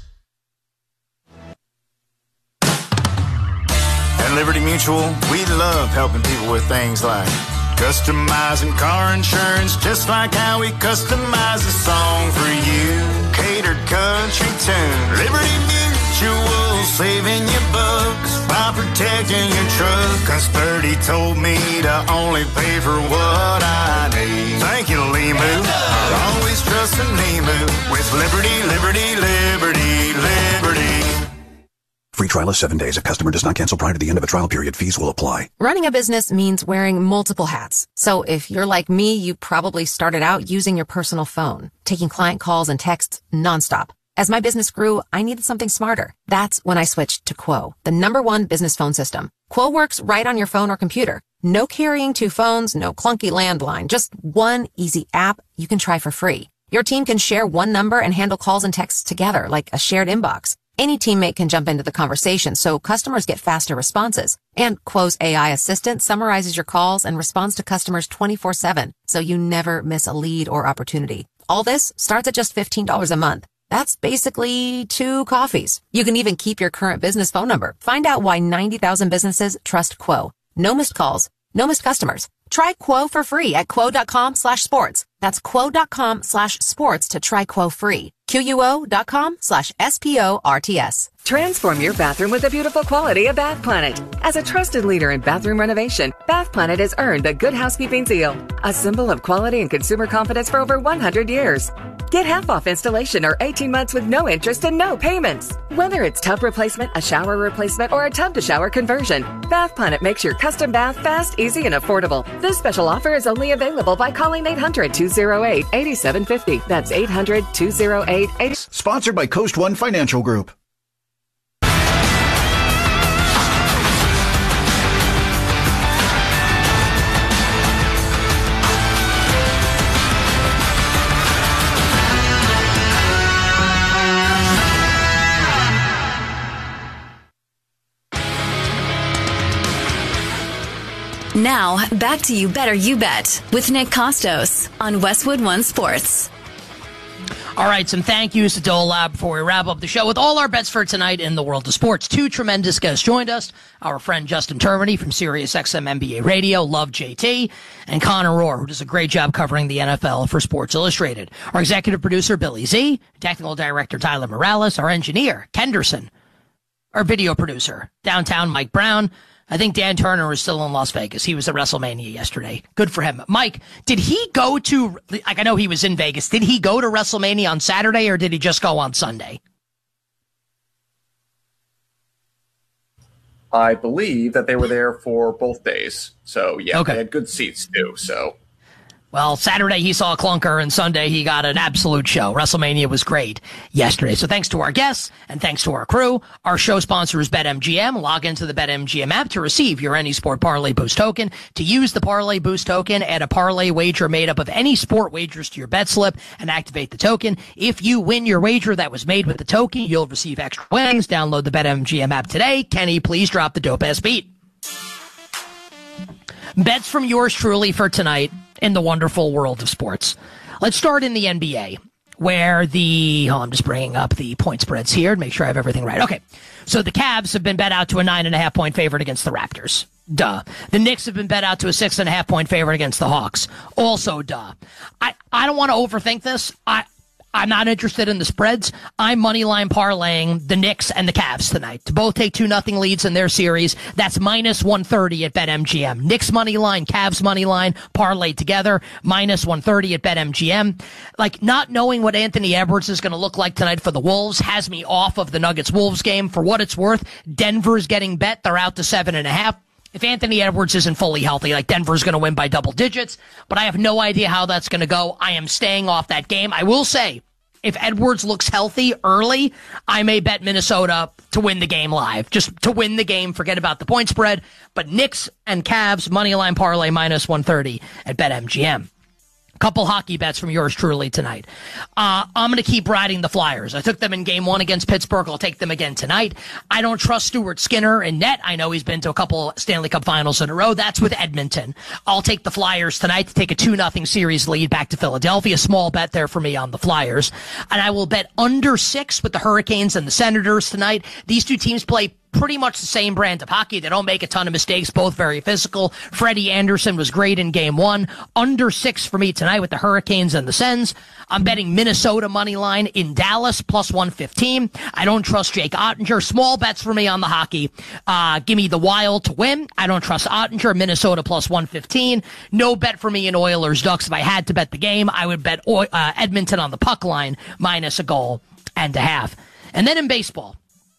Speaker 16: At Liberty Mutual, we love helping people with things like customizing car insurance, just like how we customize a song for you. Catered country tune. Liberty Mutual, saving you bucks by protecting your truck. Cause Birdie told me to only pay for what I need. Thank you, Limu. Always trusting Limu with Liberty, Liberty, Liberty, Liberty.
Speaker 17: Free trial is seven days. If customer does not cancel prior to the end of a trial period, fees will apply.
Speaker 18: Running a business means wearing multiple hats. So if you're like me, you probably started out using your personal phone, taking client calls and texts nonstop. As my business grew, I needed something smarter. That's when I switched to Quo, the number one business phone system. Quo works right on your phone or computer. No carrying two phones, no clunky landline, just one easy app you can try for free. Your team can share one number and handle calls and texts together like a shared inbox. Any teammate can jump into the conversation, so customers get faster responses. And Quo's A I assistant summarizes your calls and responds to customers twenty-four seven, so you never miss a lead or opportunity. All this starts at just fifteen dollars a month. That's basically two coffees. You can even keep your current business phone number. Find out why ninety thousand businesses trust Quo. No missed calls, no missed customers. Try Quo for free at quo.com slash sports. That's quo.com slash sports to try Quo free. Q-U-O.com slash S-P-O-R-T-S.
Speaker 19: Transform your bathroom with the beautiful quality of Bath Planet. As a trusted leader in bathroom renovation, Bath Planet has earned the Good Housekeeping seal, a symbol of quality and consumer confidence for over one hundred years. Get half off installation or eighteen months with no interest and no payments. Whether it's tub replacement, a shower replacement, or a tub to shower conversion, Bath Planet makes your custom bath fast, easy, and affordable. This special offer is only available by calling eight hundred, two oh eight, eight seven five oh. That's eight hundred, two oh eight, eight.
Speaker 13: Sponsored by Coast One Financial Group.
Speaker 2: Now, back to You Better You Bet with Nick Costos on Westwood One Sports.
Speaker 3: All right, some thank yous to Dole Lab before we wrap up the show with all our bets for tonight in the world of sports. Two tremendous guests joined us. Our friend Justin Termini from SiriusXM N B A Radio, love J T, and Connor Rohr, who does a great job covering the N F L for Sports Illustrated. Our executive producer, Billy Z, technical director, Tyler Morales, our engineer, Kenderson, our video producer, downtown, Mike Brown. I think Dan Turner is still in Las Vegas. He was at WrestleMania yesterday. Good for him. Mike, did he go to, like, I know he was in Vegas. Did he go to WrestleMania on Saturday or did he just go on Sunday?
Speaker 20: I believe that they were there for both days. So, yeah,
Speaker 3: okay.
Speaker 20: They had good seats, too. So,
Speaker 3: Well, Saturday he saw a clunker, and Sunday he got an absolute show. WrestleMania was great yesterday. So thanks to our guests and thanks to our crew. Our show sponsor is BetMGM. Log into the BetMGM app to receive your Any Sport Parlay Boost token. To use the Parlay Boost token, add a parlay wager made up of any sport wagers to your bet slip and activate the token. If you win your wager that was made with the token, you'll receive extra winnings. Download the BetMGM app today. Kenny, please drop the dope-ass beat. Bets from yours truly for tonight in the wonderful world of sports. Let's start in the N B A, where the, oh, I'm just bringing up the point spreads here to make sure I have everything right. Okay, so the Cavs have been bet out to a nine and a half point favorite against the Raptors. Duh. The Knicks have been bet out to a six and a half point favorite against the Hawks. Also, duh. I, I don't want to overthink this. I, I'm not interested in the spreads. I'm moneyline parlaying the Knicks and the Cavs tonight to both take two nothing leads in their series. That's minus one thirty at BetMGM. Knicks moneyline, Cavs moneyline, parlayed together, minus one thirty at BetMGM. Like, not knowing what Anthony Edwards is going to look like tonight for the Wolves has me off of the Nuggets-Wolves game. For what it's worth, Denver's getting bet. They're out to seven and a half. If Anthony Edwards isn't fully healthy, like, Denver's going to win by double digits, but I have no idea how that's going to go. I am staying off that game. I will say, if Edwards looks healthy early, I may bet Minnesota to win the game live. Just to win the game, forget about the point spread. But Knicks and Cavs, moneyline parlay, minus one thirty at BetMGM. Couple hockey bets from yours truly tonight. Uh, I'm going to keep riding the Flyers. I took them in game one against Pittsburgh. I'll take them again tonight. I don't trust Stuart Skinner in net. I know he's been to a couple Stanley Cup finals in a row. That's with Edmonton. I'll take the Flyers tonight to take a two nothing series lead back to Philadelphia. Small bet there for me on the Flyers. And I will bet under six with the Hurricanes and the Senators tonight. These two teams play pretty much the same brand of hockey. They don't make a ton of mistakes, both very physical. Freddie Anderson was great in game one. Under six for me tonight with the Hurricanes and the Sens. I'm betting Minnesota money line in Dallas, plus one fifteen. I don't trust Jake Ottinger. Small bets for me on the hockey. Uh, give me the Wild to win. I don't trust Ottinger. Minnesota plus one fifteen. No bet for me in Oilers Ducks. If I had to bet the game, I would bet uh, Edmonton on the puck line, minus a goal and a half. And then in baseball,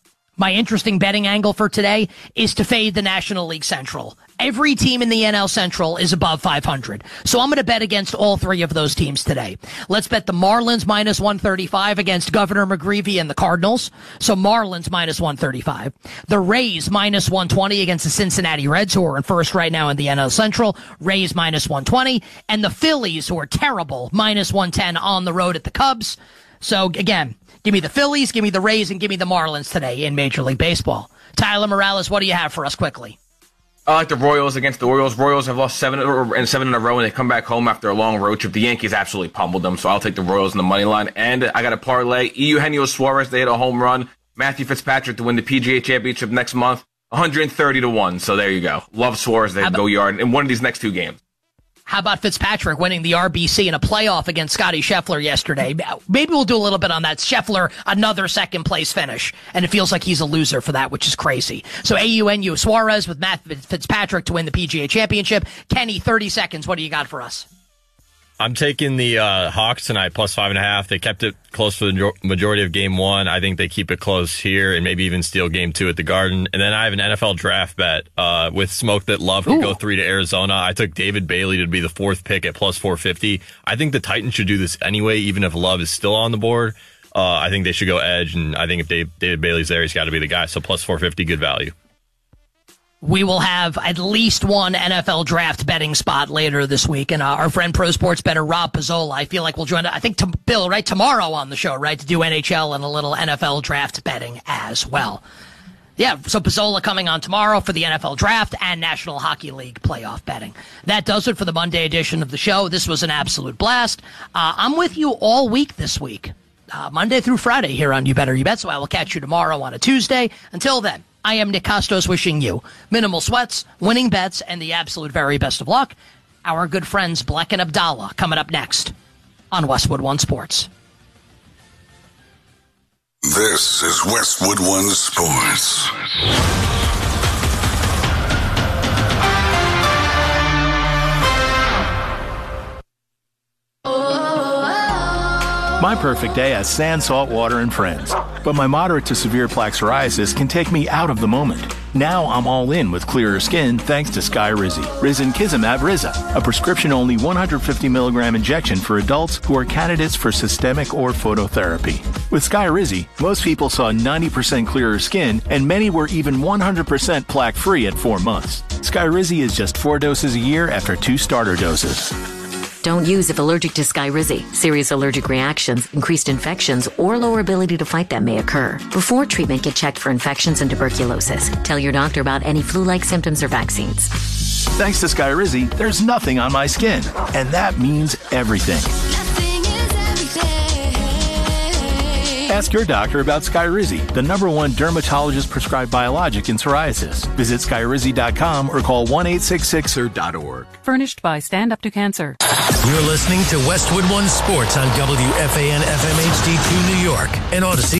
Speaker 3: my interesting betting angle for today is to fade the National League Central. Every team in the N L Central is above five hundred. So I'm going to bet against all three of those teams today. Let's bet the Marlins minus one thirty-five against Governor McGreevy and the Cardinals. So Marlins minus one thirty-five. The Rays minus one twenty against the Cincinnati Reds, who are in first right now in the N L Central. Rays minus one twenty. And the Phillies, who are terrible, minus one ten on the road at the Cubs. So again, give me the Phillies, give me the Rays, and give me the Marlins today in Major League Baseball. Tyler Morales, what do you have for us quickly?
Speaker 20: I like the Royals against the Orioles. Royals have lost seven and seven in a row, and they come back home after a long road trip. The Yankees absolutely pummeled them, so I'll take the Royals in the money line. And I got a parlay. Eugenio Suarez, they hit a home run. Matthew Fitzpatrick to win the P G A Championship next month, one hundred thirty to one. So there you go. Love Suarez. They go yard in one of these next two games.
Speaker 3: How about Fitzpatrick winning the R B C in a playoff against Scotty Scheffler yesterday? Maybe we'll do a little bit on that. Scheffler, another second place finish, and it feels like he's a loser for that, which is crazy. So A U N U Suarez with Matt Fitzpatrick to win the P G A Championship. Kenny, thirty seconds. What do you got for us?
Speaker 21: I'm taking the uh, Hawks tonight, plus five and a half. They kept it close for the majority of game one. I think they keep it close here and maybe even steal game two at the Garden. And then I have an N F L draft bet uh, with smoke that Love could go three to Arizona. I took David Bailey to be the fourth pick at plus four fifty. I think the Titans should do this anyway, even if Love is still on the board. Uh, I think they should go edge, and I think if Dave, David Bailey's there, he's got to be the guy. So plus four fifty, good value.
Speaker 3: We will have at least one N F L draft betting spot later this week. And uh, our friend Pro Sports bettor Rob Pizzola, I feel like we'll join, I think, to Bill, right, tomorrow on the show, right, to do N H L and a little N F L draft betting as well. Yeah, so Pizzola coming on tomorrow for the N F L draft and National Hockey League playoff betting. That does it for the Monday edition of the show. This was an absolute blast. Uh, I'm with you all week this week, uh, Monday through Friday here on You Better You Bet. So I will catch you tomorrow on a Tuesday. Until then, I am Nick Costos wishing you minimal sweats, winning bets, and the absolute very best of luck. Our good friends Bleck and Abdallah coming up next on Westwood One Sports.
Speaker 22: This is Westwood One Sports.
Speaker 4: My perfect day has sand, salt water, and friends. But my moderate to severe plaque psoriasis can take me out of the moment. Now I'm all in with clearer skin thanks to Skyrizi. Risankizumab Riza, a prescription-only one hundred fifty milligram injection for adults who are candidates for systemic or phototherapy. With Skyrizi, most people saw ninety percent clearer skin, and many were even one hundred percent plaque-free at four months. Skyrizi is just four doses a year after two starter doses.
Speaker 5: Don't use if allergic to Skyrizi. Serious allergic reactions, increased infections, or lower ability to fight them may occur. Before treatment, get checked for infections and tuberculosis. Tell your doctor about any flu-like symptoms or vaccines.
Speaker 4: Thanks to Skyrizi, there's nothing on my skin, and that means everything. Ask your doctor about Skyrizi, the number one dermatologist-prescribed biologic in psoriasis. Visit Skyrizi dot com or call one eight six six er dot org.
Speaker 23: Furnished by Stand Up to Cancer.
Speaker 24: You're listening to Westwood One Sports on W F A N F M H D two New York and Odyssey.